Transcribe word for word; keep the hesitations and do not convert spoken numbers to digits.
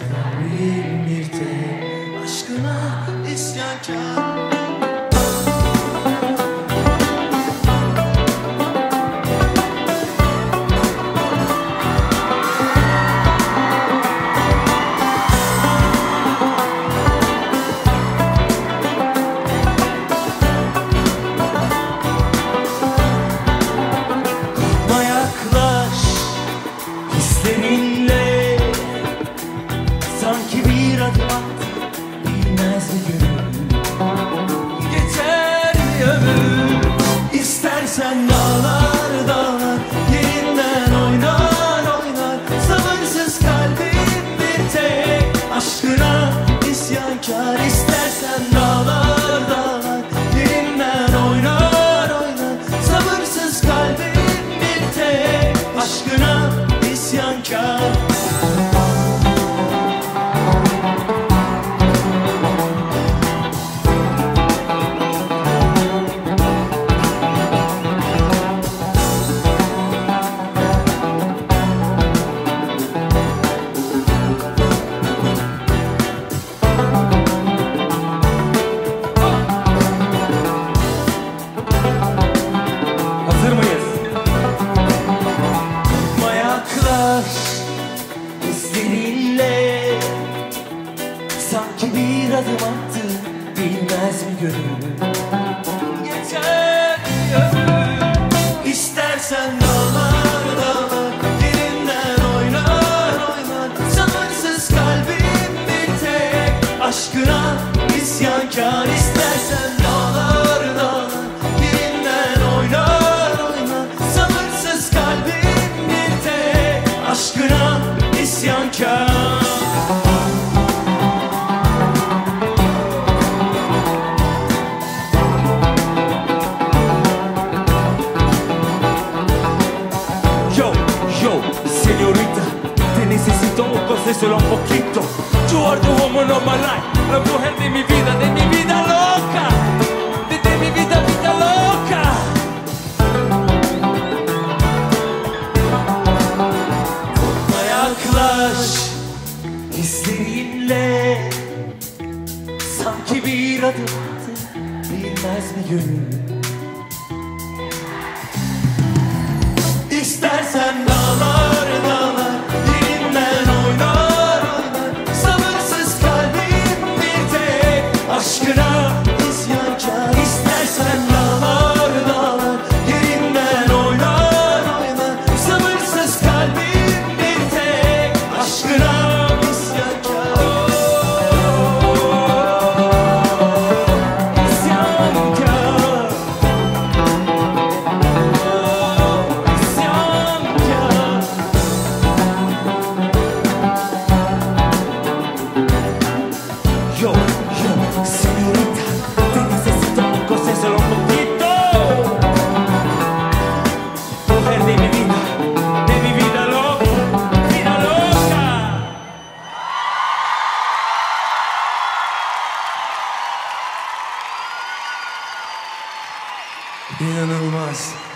kalbim bir tek aşkına isyankar. Seninle sanki bir adım at, bilmez mi gönül? Geçer bir ömür. İstersen dağlar dağlar yerinden oynar oynar. Sabırsız kalbim bir tek aşkına isyankar. İstersen dağlar dağlar yerinden oynar oynar. Sabırsız kalbim bir tek aşkına isyankar. Hazır mıyız? Hislerinle sanki bir adım attı, bilmez mi gönül? Geçer bir ömür. İstersen dağlar dağlar yerinden oynar oynar. Sabırsız kalbim bir tek aşkına isyankar. İstersen dağlar dağlar yerinden oynar oynar. Sabırsız kalbim bir tek aşkına isyankar. Yo, yo, señorita, te necesito un solo un poquito. You are the woman of my life, la mujer de mi vida, de mi vida loca, de, de mi vida, vida loca. Yaklaş hislerinle sanki bir adım attı, bilmez mi gönül? İstersen dağlar dağlar yerinden oynar oynar. Sabırsız kalbim bir tek aşkına isyankar. İstersen dağlar dağlar yerinden oynar oynar. Sabırsız kalbim bir tek aşkına isyankar. İsyankar. Yo, yo, señorita, te necesito un solo un poquito. Mujer de mi vida, de mi vida loca, vida loca. İnanılmaz.